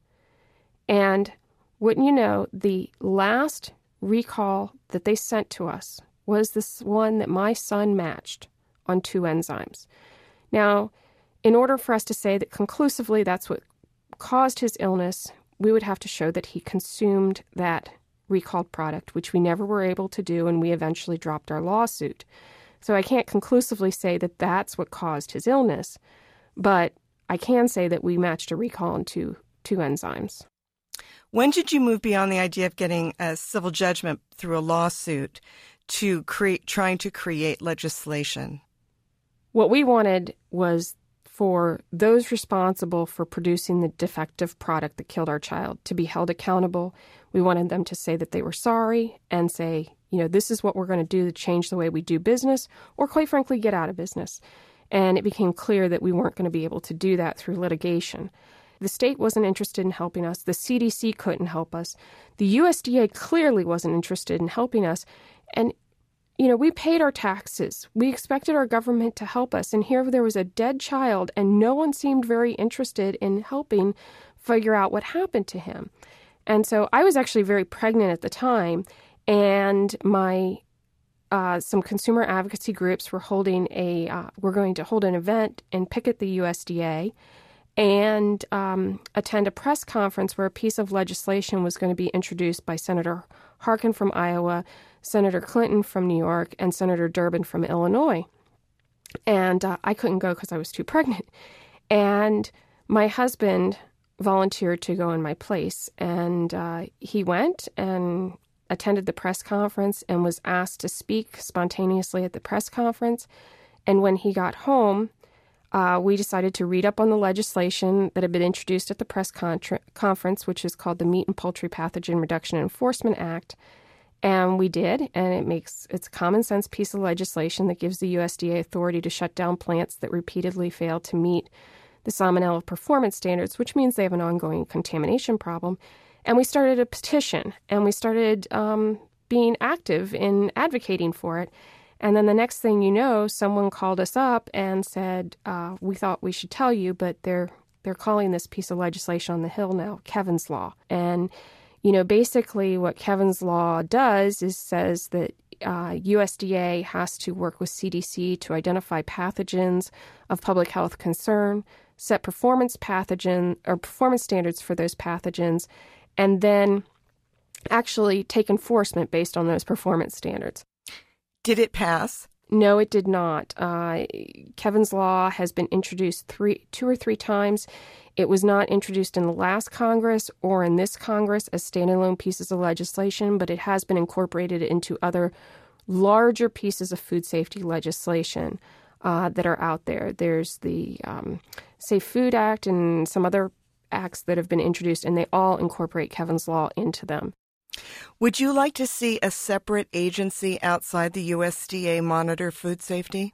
And wouldn't you know, the last recall that they sent to us was this one that my son matched on two enzymes. Now, in order for us to say that conclusively that's what caused his illness, we would have to show that he consumed that recalled product, which we never were able to do, and we eventually dropped our lawsuit. So I can't conclusively say that that's what caused his illness, but I can say that we matched a recall on two, two enzymes. When did you move beyond the idea of getting a civil judgment through a lawsuit to create, trying to create legislation? What we wanted was for those responsible for producing the defective product that killed our child to be held accountable. We wanted them to say that they were sorry and say, you know, this is what we're going to do to change the way we do business, or quite frankly, get out of business. And it became clear that we weren't going to be able to do that through litigation. The state wasn't interested in helping us. The C D C couldn't help us. The U S D A clearly wasn't interested in helping us. And, you know, we paid our taxes. We expected our government to help us. And here there was a dead child, and no one seemed very interested in helping figure out what happened to him. And so I was actually very pregnant at the time, and my uh, some consumer advocacy groups were holding a uh, we're going to hold an event and picket the U S D A and um, attend a press conference where a piece of legislation was going to be introduced by Senator Harkin from Iowa, Senator Clinton from New York, and Senator Durbin from Illinois. And uh, I couldn't go because I was too pregnant. And my husband volunteered to go in my place, and uh, he went and attended the press conference and was asked to speak spontaneously at the press conference. And when he got home, Uh, we decided to read up on the legislation that had been introduced at the press contra- conference, which is called the Meat and Poultry Pathogen Reduction and Enforcement Act. And we did, and it makes it's a common sense piece of legislation that gives the U S D A authority to shut down plants that repeatedly fail to meet the Salmonella Performance Standards, which means they have an ongoing contamination problem. And we started a petition, and we started um, being active in advocating for it. And then the next thing you know, someone called us up and said, uh, we thought we should tell you, but they're they're calling this piece of legislation on the Hill now Kevin's Law. And, you know, basically what Kevin's Law does is says that uh, U S D A has to work with C D C to identify pathogens of public health concern, set performance pathogen or performance standards for those pathogens, and then actually take enforcement based on those performance standards. Did it pass? No, it did not. Uh, Kevin's Law has been introduced three, two or three times. It was not introduced in the last Congress or in this Congress as standalone pieces of legislation, but it has been incorporated into other larger pieces of food safety legislation uh, that are out there. There's the um, Safe Food Act and some other acts that have been introduced, and they all incorporate Kevin's Law into them. Would you like to see a separate agency outside the U S D A monitor food safety?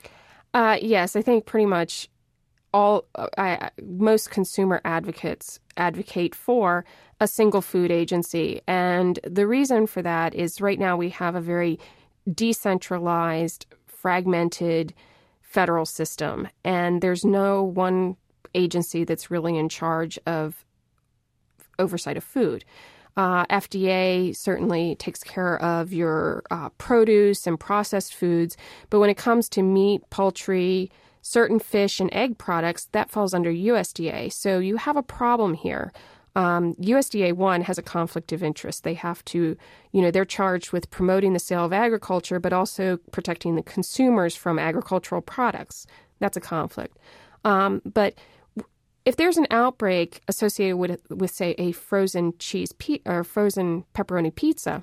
Uh, yes, I think pretty much all uh, I, most consumer advocates advocate for a single food agency. And the reason for that is right now we have a very decentralized, fragmented federal system, and there's no one agency that's really in charge of oversight of food. Uh, F D A certainly takes care of your uh, produce and processed foods, but when it comes to meat, poultry, certain fish and egg products, that falls under U S D A. So you have a problem here. Um, U S D A, one, has a conflict of interest. They have to, you know, they're charged with promoting the sale of agriculture, but also protecting the consumers from agricultural products. That's a conflict. Um, but if there's an outbreak associated with, with say, a frozen cheese pe- or frozen pepperoni pizza,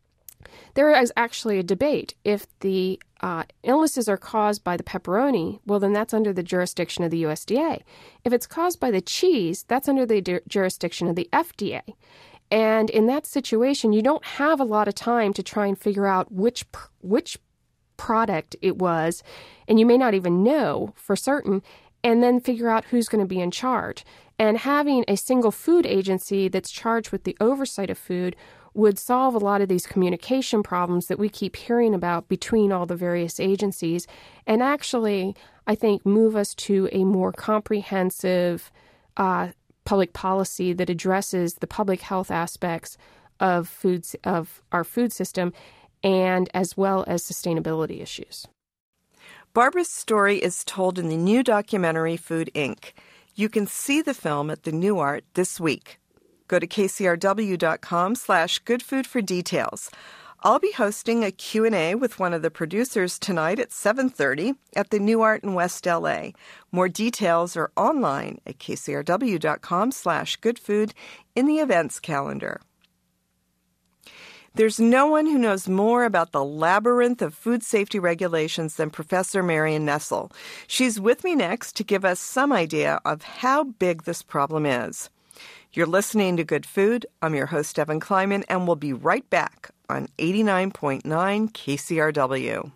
there is actually a debate. If the uh, illnesses are caused by the pepperoni, well, then that's under the jurisdiction of the U S D A. If it's caused by the cheese, that's under the di- jurisdiction of the F D A. And in that situation, you don't have a lot of time to try and figure out which which product it was, and you may not even know for certain, and then figure out who's going to be in charge. And having a single food agency that's charged with the oversight of food would solve a lot of these communication problems that we keep hearing about between all the various agencies, and actually, I think, move us to a more comprehensive uh, public policy that addresses the public health aspects of foods of our food system, and as well as sustainability issues. Barbara's story is told in the new documentary Food Incorporated. You can see the film at the Nuart this week. Go to kcrw.com slash goodfood for details. I'll be hosting a Q and A with one of the producers tonight at seven thirty at the Nuart in West L A. More details are online at kcrw.com slash goodfood in the events calendar. There's no one who knows more about the labyrinth of food safety regulations than Professor Marion Nestle. She's with me next to give us some idea of how big this problem is. You're listening to Good Food. I'm your host, Evan Kleiman, and we'll be right back on eighty-nine point nine K C R W.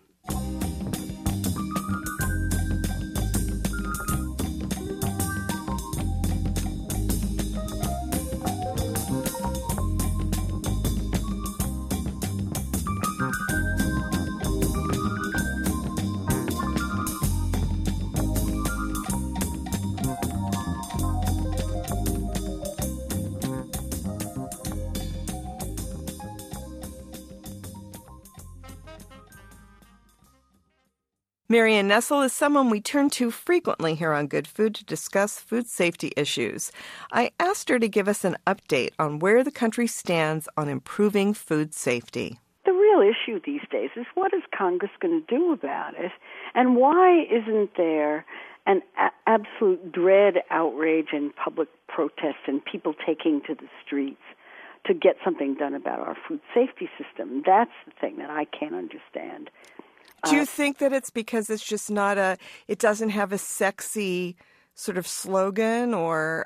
Marion Nestle is someone we turn to frequently here on Good Food to discuss food safety issues. I asked her to give us an update on where the country stands on improving food safety. The real issue these days is what is Congress going to do about it, and why isn't there an a- absolute dread, outrage, and public protest and people taking to the streets to get something done about our food safety system? That's the thing that I can't understand. Do you think that it's because it's just not a, it doesn't have a sexy sort of slogan, or?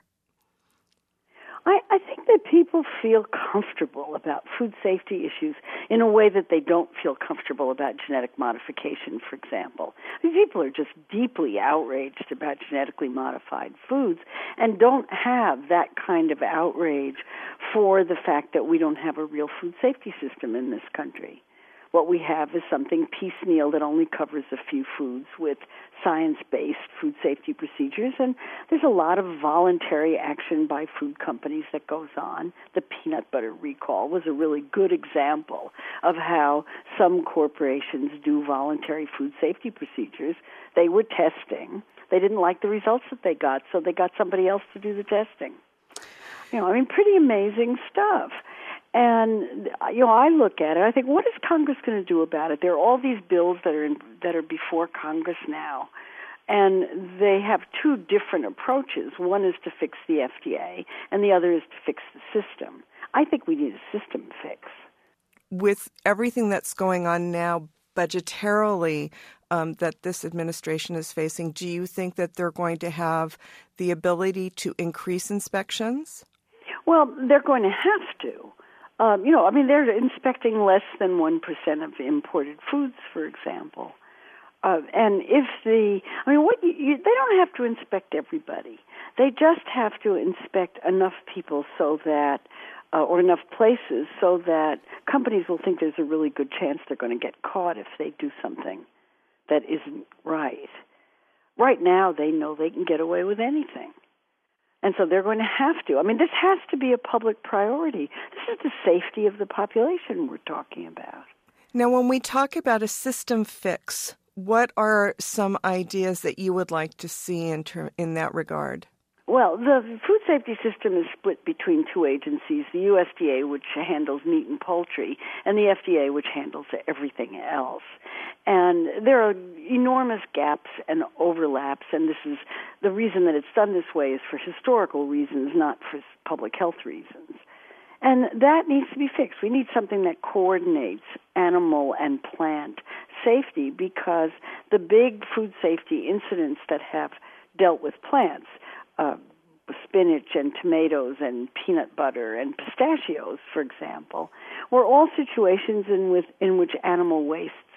I, I think that people feel comfortable about food safety issues in a way that they don't feel comfortable about genetic modification, for example. People are just deeply outraged about genetically modified foods and don't have that kind of outrage for the fact that we don't have a real food safety system in this country. What we have is something piecemeal that only covers a few foods with science-based food safety procedures, and there's a lot of voluntary action by food companies that goes on. The peanut butter recall was a really good example of how some corporations do voluntary food safety procedures. They were testing. They didn't like the results that they got, so they got somebody else to do the testing. You know, I mean, pretty amazing stuff. And, you know, I look at it, I think, what is Congress going to do about it? There are all these bills that are in, that are before Congress now, and they have two different approaches. One is to fix the F D A, and the other is to fix the system. I think we need a system fix. With everything that's going on now budgetarily um, that this administration is facing, do you think that they're going to have the ability to increase inspections? Well, they're going to have to. Um, you know, I mean, they're inspecting less than one percent of imported foods, for example. Uh, and if the, I mean, what you, you, they don't have to inspect everybody. They just have to inspect enough people so that, uh, or enough places so that companies will think there's a really good chance they're going to get caught if they do something that isn't right. Right now, they know they can get away with anything. And so they're going to have to. I mean, this has to be a public priority. This is the safety of the population we're talking about. Now, when we talk about a system fix, what are some ideas that you would like to see in ter- in that regard? Well, the food safety system is split between two agencies, the U S D A, which handles meat and poultry, and the F D A, which handles everything else. And there are enormous gaps and overlaps, and this is the reason that it's done this way is for historical reasons, not for public health reasons. And that needs to be fixed. We need something that coordinates animal and plant safety, because the big food safety incidents that have dealt with plants, uh, spinach and tomatoes and peanut butter and pistachios, for example, were all situations in, with, in which animal wastes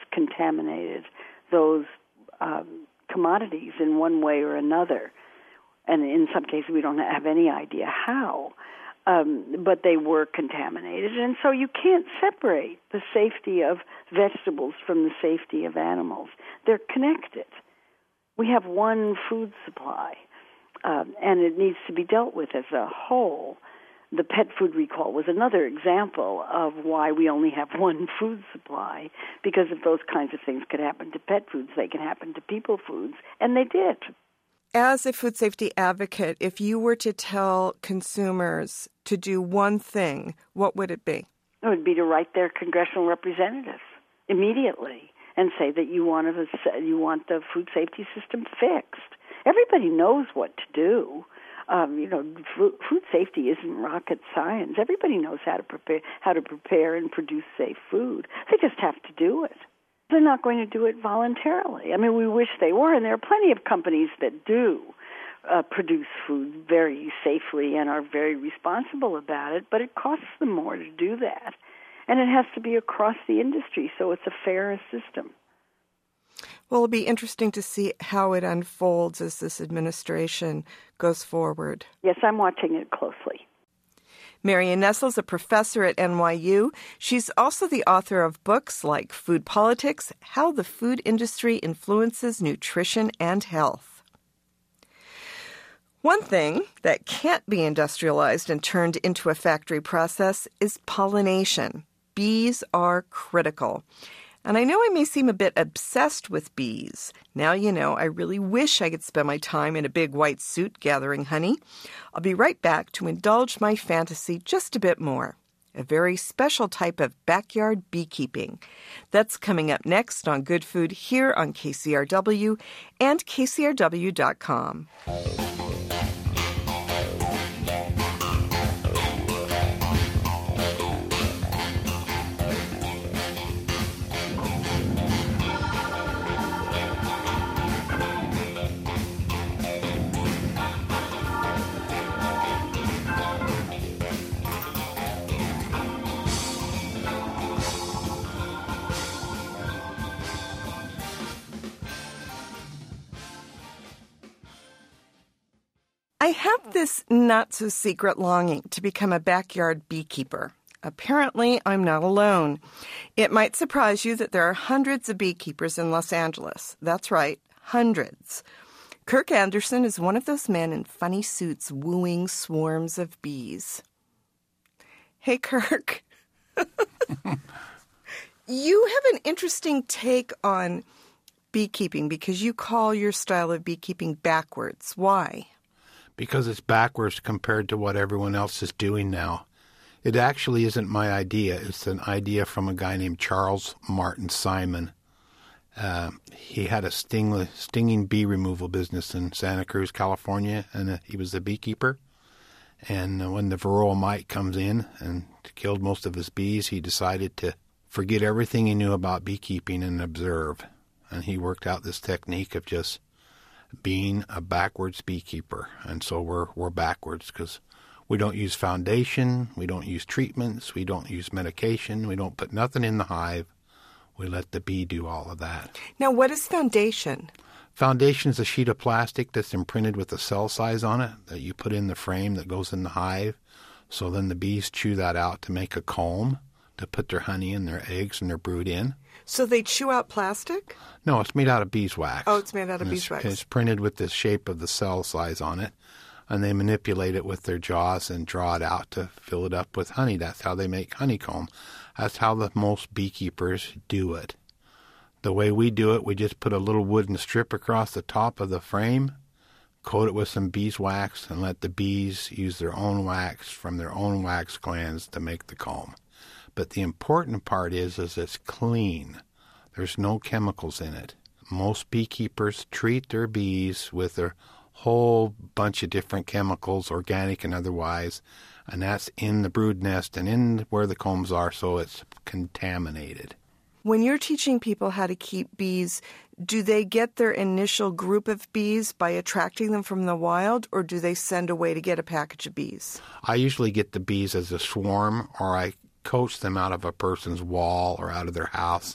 contaminated those um, commodities in one way or another. And in some cases, we don't have any idea how. Um, but they were contaminated. And so you can't separate the safety of vegetables from the safety of animals. They're connected. We have one food supply, um, and it needs to be dealt with as a whole. The pet food recall was another example of why we only have one food supply, because if those kinds of things could happen to pet foods, they can happen to people foods, and they did. As a food safety advocate, if you were to tell consumers to do one thing, what would it be? It would be to write their congressional representatives immediately and say that you want to, you want the food safety system fixed. Everybody knows what to do. Um, you know, food safety isn't rocket science. Everybody knows how to prepare, how to prepare and produce safe food. They just have to do it. They're not going to do it voluntarily. I mean, we wish they were, and there are plenty of companies that do uh, produce food very safely and are very responsible about it, but it costs them more to do that. And it has to be across the industry, so it's a fairer system. Well, it'll be interesting to see how it unfolds as this administration goes forward. Yes, I'm watching it closely. Marion Nestle is a professor at N Y U. She's also the author of books like Food Politics, How the Food Industry Influences Nutrition and Health. One thing that can't be industrialized and turned into a factory process is pollination. Bees are critical. And I know I may seem a bit obsessed with bees. Now you know, I really wish I could spend my time in a big white suit gathering honey. I'll be right back to indulge my fantasy just a bit more. A very special type of backyard beekeeping. That's coming up next on Good Food here on K C R W and K C R W dot com. I have this not-so-secret longing to become a backyard beekeeper. Apparently, I'm not alone. It might surprise you that there are hundreds of beekeepers in Los Angeles. That's right, hundreds. Kirk Anderson is one of those men in funny suits wooing swarms of bees. Hey, Kirk. You have an interesting take on beekeeping because you call your style of beekeeping backwards. Why? Because it's backwards compared to what everyone else is doing now. It actually isn't my idea. It's an idea from a guy named Charles Martin Simon. Uh, he had a sting, stinging bee removal business in Santa Cruz, California, and uh, he was a beekeeper. And uh, when the varroa mite comes in and killed most of his bees, he decided to forget everything he knew about beekeeping and observe. And he worked out this technique of just being a backwards beekeeper. And so we're we're backwards because we don't use foundation, we don't use treatments, we don't use medication, we don't put nothing in the hive. We let the bee do all of that. Now, what is foundation? Foundation is a sheet of plastic that's imprinted with a cell size on it that you put in the frame that goes in the hive. So then the bees chew that out to make a comb to put their honey and their eggs and their brood in. So they chew out plastic? No, it's made out of beeswax. Oh, it's made out of and beeswax. It's, it's printed with the shape of the cell size on it, and they manipulate it with their jaws and draw it out to fill it up with honey. That's how they make honeycomb. That's how the most beekeepers do it. The way we do it, we just put a little wooden strip across the top of the frame, coat it with some beeswax, and let the bees use their own wax from their own wax glands to make the comb. But the important part is, is it's clean. There's no chemicals in it. Most beekeepers treat their bees with a whole bunch of different chemicals, organic and otherwise, and that's in the brood nest and in where the combs are, so it's contaminated. When you're teaching people how to keep bees, do they get their initial group of bees by attracting them from the wild, or do they send away to get a package of bees? I usually get the bees as a swarm, or I coach them out of a person's wall or out of their house.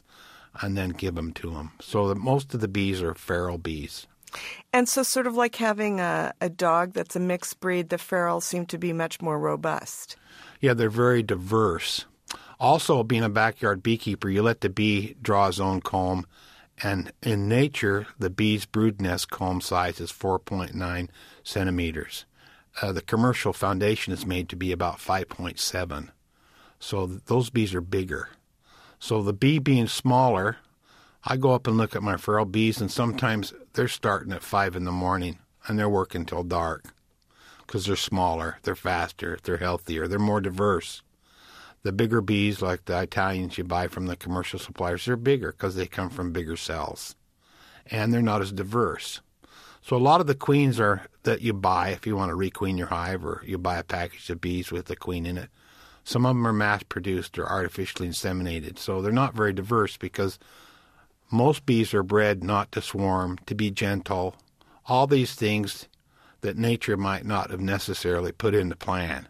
and then give them to them. So that most of the bees are feral bees. And so sort of like having a, a dog that's a mixed breed, the ferals seem to be much more robust. Yeah, they're very diverse. Also, being a backyard beekeeper, you let the bee draw his own comb, and in nature, the bee's brood nest comb size is four point nine centimeters. Uh, the commercial foundation is made to be about five point seven. So th- those bees are bigger. So the bee being smaller, I go up and look at my feral bees, and sometimes they're starting at five in the morning, and they're working till dark because they're smaller, they're faster, they're healthier, they're more diverse. The bigger bees, like the Italians you buy from the commercial suppliers, they're bigger because they come from bigger cells, and they're not as diverse. So a lot of the queens are that you buy if you want to requeen your hive, or you buy a package of bees with the queen in it. Some of them are mass-produced or artificially inseminated, so they're not very diverse because most bees are bred not to swarm, to be gentle, all these things that nature might not have necessarily put in the plan.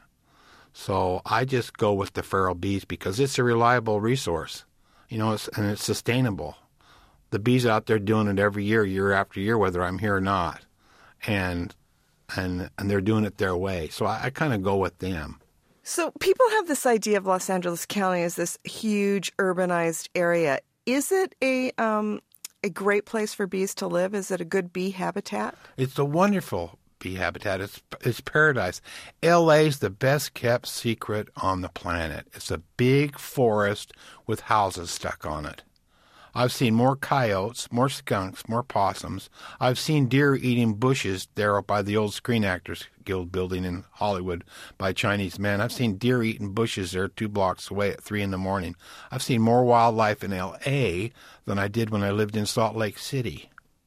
So I just go with the feral bees because it's a reliable resource, you know, it's, and it's sustainable. The bees out there doing it every year, year after year, whether I'm here or not, and and and they're doing it their way. So I, I kind of go with them. So people have this idea of Los Angeles County as this huge urbanized area. Is it a um, a great place for bees to live? Is it a good bee habitat? It's a wonderful bee habitat. It's, it's paradise. L A's the best kept secret on the planet. It's a big forest with houses stuck on it. I've seen more coyotes, more skunks, more possums. I've seen deer eating bushes there by the old Screen Actors Guild building in Hollywood by Chinese men. I've seen deer eating bushes there two blocks away at three in the morning. I've seen more wildlife in L A than I did when I lived in Salt Lake City.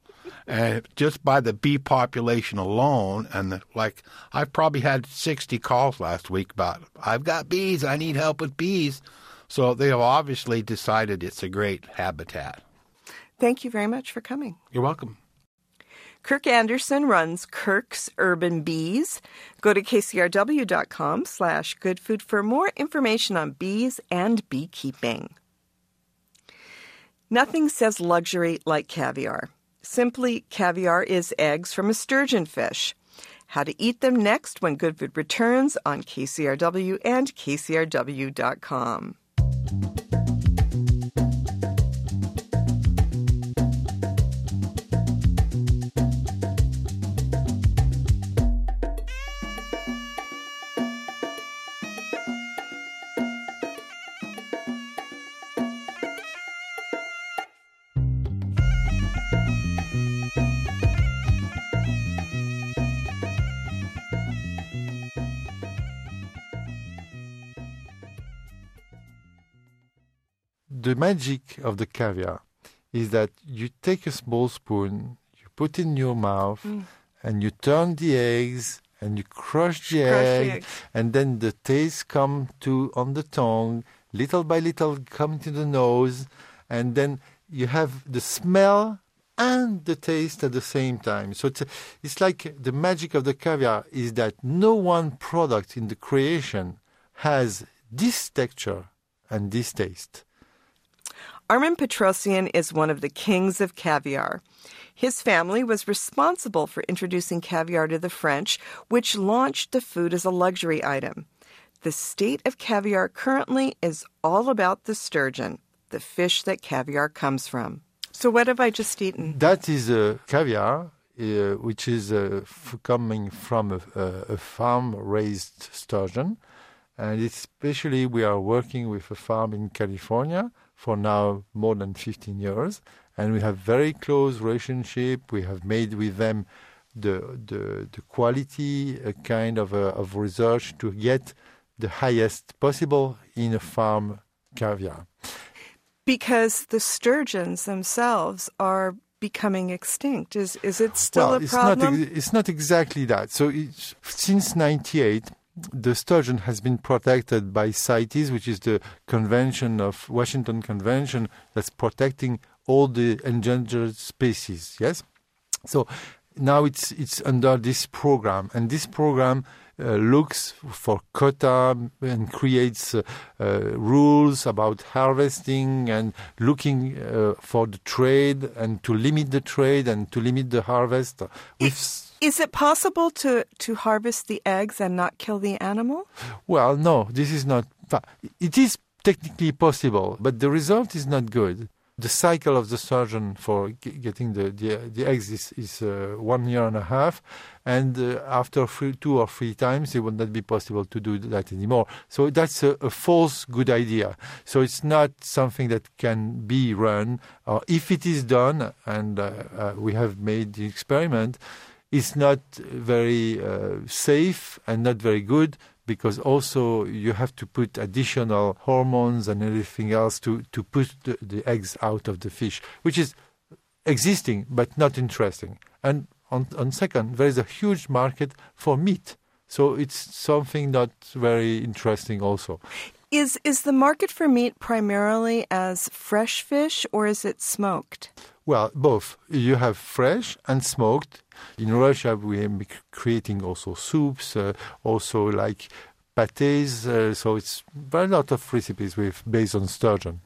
And just by the bee population alone, and the, like, I've probably had sixty calls last week about, I've got bees, I need help with bees. So they have obviously decided it's a great habitat. Thank you very much for coming. You're welcome. Kirk Anderson runs Kirk's Urban Bees. Go to kcrw.com slash good food for more information on bees and beekeeping. Nothing says luxury like caviar. Simply, caviar is eggs from a sturgeon fish. How to eat them next when Good Food returns on K C R W and K C R W dot com. The magic of the caviar is that you take a small spoon, you put it in your mouth, mm. and you turn the eggs, and you crush the, crush egg, the egg, and then the taste come to on the tongue, little by little come to the nose, and then you have the smell and the taste at the same time. So it's, it's like the magic of the caviar is that no one product in the creation has this texture and this taste. Armand Petrosian is one of the kings of caviar. His family was responsible for introducing caviar to the French, which launched the food as a luxury item. The state of caviar currently is all about the sturgeon, the fish that caviar comes from. So what have I just eaten? That is a caviar, uh, which is uh, f- coming from a, a, a farm-raised sturgeon. And especially we are working with a farm in California for now more than fifteen years. And we have very close relationship. We have made with them the the, the quality a kind of a, of research to get the highest possible in a farm caviar. Because the sturgeons themselves are becoming extinct. Is is it still well, a it's problem? Not, it's not exactly that. So it's, since ninety-eight, the sturgeon has been protected by CITES, which is the convention of Washington Convention that's protecting all the endangered species. Yes, so now it's it's under this program, and this program uh, looks for quota and creates uh, uh, rules about harvesting and looking uh, for the trade and to limit the trade and to limit the harvest. Is, is it possible to, to harvest the eggs and not kill the animal? Well, no, this is not. It is technically possible, but the result is not good. The cycle of the surgeon for g- getting the, the the eggs is, is uh, one year and a half, and uh, after three, two or three times, it would not be possible to do that anymore. So that's a, a false good idea. So it's not something that can be run, or if it is done, and uh, uh, we have made the experiment, it's not very uh, safe and not very good, because also you have to put additional hormones and everything else to, to put the, the eggs out of the fish, which is existing but not interesting. And on, on second, there is a huge market for meat. So it's something not very interesting also. Is is the market for meat primarily as fresh fish, or is it smoked? Well, both. You have fresh and smoked. In Russia, we are creating also soups, uh, also like pâtés. Uh, so it's a lot of recipes with based on sturgeon.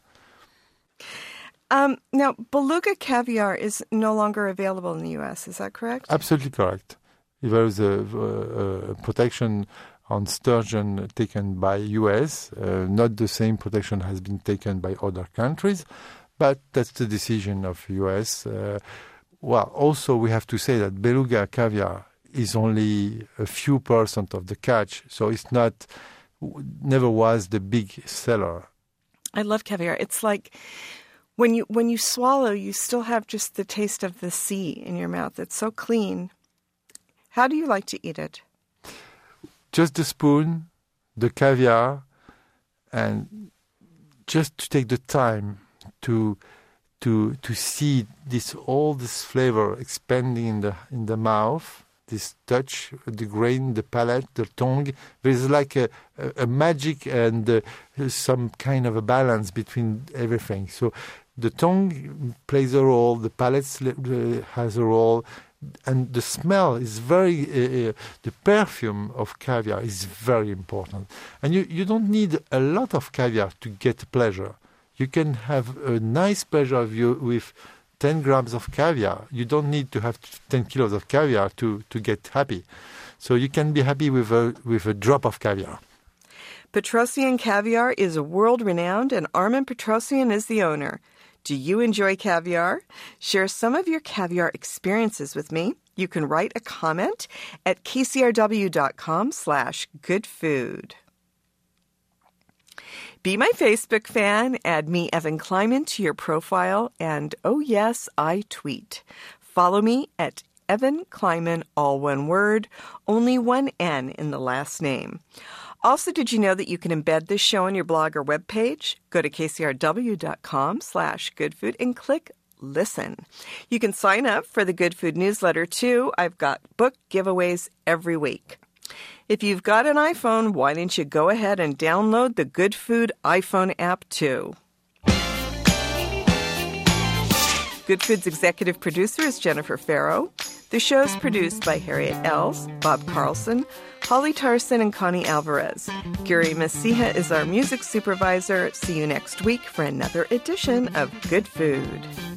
Um, now, beluga caviar is no longer available in the U S. Is that correct? Absolutely correct. There is a, a, a protection on sturgeon taken by U S. Uh, not the same protection has been taken by other countries, but that's the decision of U S. Uh, well, also we have to say that beluga caviar is only a few percent of the catch, so it's not, never was the big seller. I love caviar. It's like when you when you swallow, you still have just the taste of the sea in your mouth. It's so clean. How do you like to eat it? Just the spoon, the caviar, and just to take the time to to to see this all this flavor expanding in the in the mouth, this touch, the grain, the palate, the tongue. There's like a, a, a magic and uh, some kind of a balance between everything. So the tongue plays a role, the palate uh, has a role, and the smell is very, uh, uh, the perfume of caviar is very important. And you, you don't need a lot of caviar to get pleasure. You can have a nice pleasure of you with ten grams of caviar. You don't need to have ten kilos of caviar to, to get happy. So you can be happy with a, with a drop of caviar. Petrosian Caviar is world-renowned, and Armin Petrosian is the owner. Do you enjoy caviar? Share some of your caviar experiences with me. You can write a comment at kcrw.com slash goodfood. Be my Facebook fan, add me, Evan Kleiman, to your profile, and oh yes, I tweet. Follow me at Evan Kleiman, all one word, only one N in the last name. Also, did you know that you can embed this show on your blog or webpage? Go to kcrw.com slash goodfood and click listen. You can sign up for the Good Food newsletter too. I've got book giveaways every week. If you've got an iPhone, why don't you go ahead and download the Good Food iPhone app too? Good Food's executive producer is Jennifer Farrow. The show's produced by Harriet Els, Bob Carlson, Holly Tarson, and Connie Alvarez. Gary Masiha is our music supervisor. See you next week for another edition of Good Food.